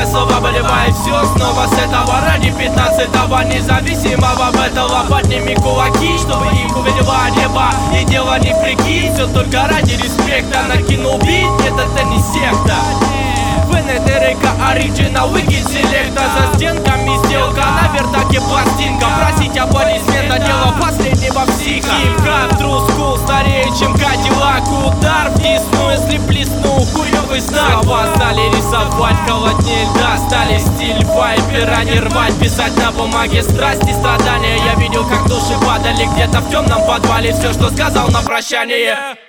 слова болевает все снова с этого. Ради 15-го независимого этого подними кулаки, чтобы их увидела небо. И дело не прикинь, все только ради респекта. Накинул бит, нет, это не секта. ВНТРК оригинал, выкид селекта. За стенками сделка, на вертаке пластинка. Просить аплодисмента, дело последнего психа. Хип-хап, true school, старее чем Кадиллак. Удар в десну, если плеснул хуёвый знак. Слова стали рисовать, холоднее льда. Стали стиль вайпера не рвать, писать на бумаге страсти, страдания. Я видел, как души падали где-то в темном подвале. Все, что сказал на прощание.